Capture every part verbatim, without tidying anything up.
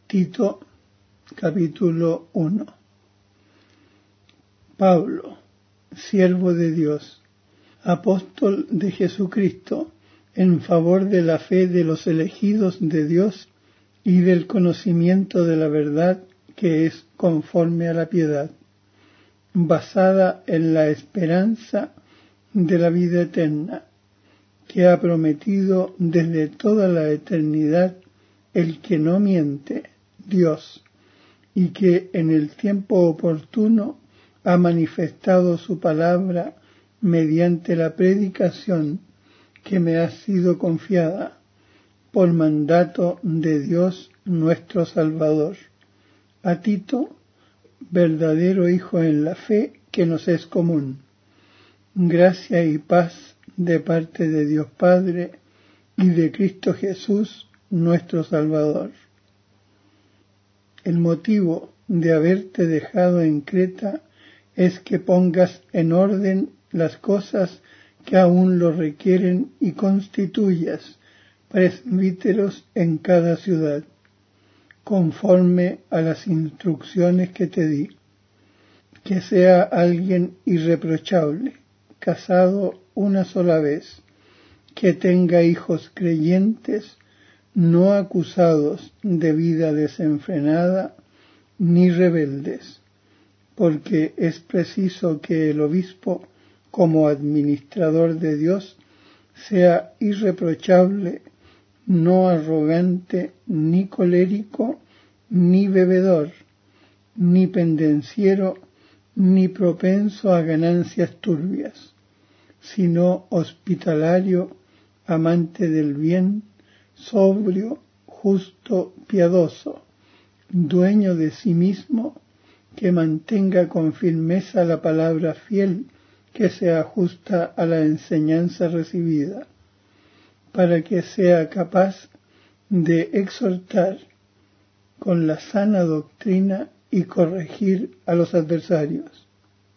Tito, capítulo uno. Pablo, siervo de Dios, apóstol de Jesucristo, en favor de la fe de los elegidos de Dios y del conocimiento de la verdad que es conforme a la piedad, basada en la esperanza de la vida eterna, que ha prometido desde toda la eternidad el que no miente, Dios, y que en el tiempo oportuno ha manifestado su palabra mediante la predicación que me ha sido confiada por mandato de Dios nuestro Salvador. A Tito, verdadero hijo en la fe que nos es común. Gracia y paz de parte de Dios Padre y de Cristo Jesús nuestro Salvador. El motivo de haberte dejado en Creta es que pongas en orden las cosas que aún lo requieren y constituyas presbíteros en cada ciudad, conforme a las instrucciones que te di. Que sea alguien irreprochable, casado una sola vez, que tenga hijos creyentes, no acusados de vida desenfrenada ni rebeldes, porque es preciso que el obispo, como administrador de Dios, sea irreprochable, no arrogante, ni colérico, ni bebedor, ni pendenciero, ni propenso a ganancias turbias, sino hospitalario, amante del bien, sobrio, justo, piadoso, dueño de sí mismo, que mantenga con firmeza la palabra fiel que se ajusta a la enseñanza recibida, para que sea capaz de exhortar con la sana doctrina y corregir a los adversarios.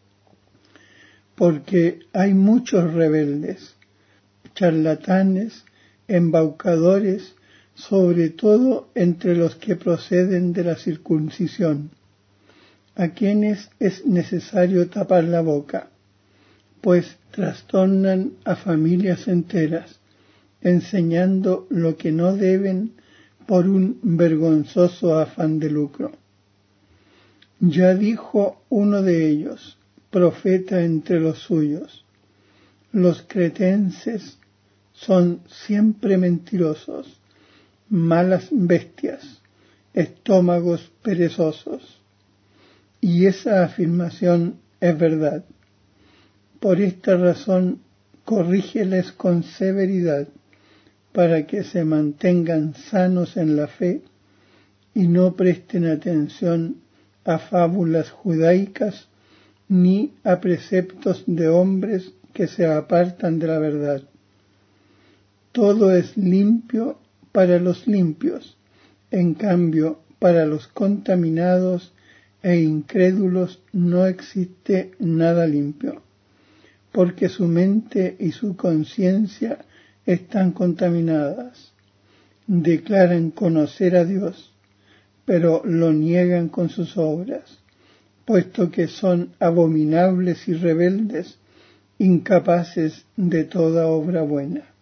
Porque hay muchos rebeldes, charlatanes, embaucadores, sobre todo entre los que proceden de la circuncisión, a quienes es necesario tapar la boca, pues trastornan a familias enteras, enseñando lo que no deben por un vergonzoso afán de lucro. Ya dijo uno de ellos, profeta entre los suyos: los cretenses son siempre mentirosos, malas bestias, estómagos perezosos. Y esa afirmación es verdad. Por esta razón, corrígeles con severidad, para que se mantengan sanos en la fe y no presten atención a fábulas judaicas ni a preceptos de hombres que se apartan de la verdad. Todo es limpio para los limpios, en cambio, para los contaminados e incrédulos no existe nada limpio, porque su mente y su conciencia están contaminadas. Declaran conocer a Dios, pero lo niegan con sus obras, puesto que son abominables y rebeldes, incapaces de toda obra buena.